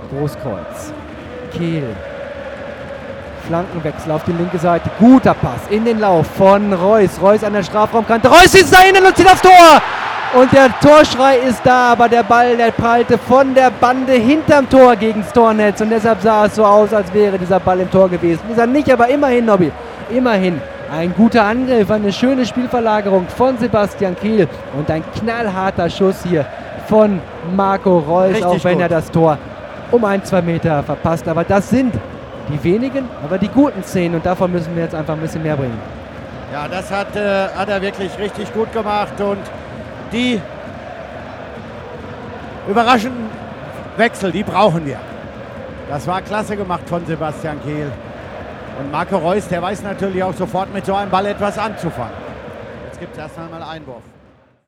Großkreuz. Kehl. Flankenwechsel auf die linke Seite. Guter Pass in den Lauf von Reus. Reus an der Strafraumkante. Reus ist da innen und zieht aufs Tor. Und der Torschrei ist da, aber der Ball, der prallte von der Bande hinterm Tor gegen das Tornetz. Und deshalb sah es so aus, als wäre dieser Ball im Tor gewesen. Ist er nicht, aber immerhin, Nobby. Immerhin. Ein guter Angriff, eine schöne Spielverlagerung von Sebastian Kehl. Und ein knallharter Schuss hier von Marco Reus, richtig auch wenn gut. er das Tor um 1-2 Meter verpasst. Aber das sind die wenigen, aber die guten Szenen. Und davon müssen wir jetzt einfach ein bisschen mehr bringen. Ja, das hat er wirklich richtig gut gemacht. Und die überraschenden Wechsel, die brauchen wir. Das war klasse gemacht von Sebastian Kehl. Und Marco Reus, der weiß natürlich auch sofort mit so einem Ball etwas anzufangen. Jetzt gibt es erst einmal Einwurf.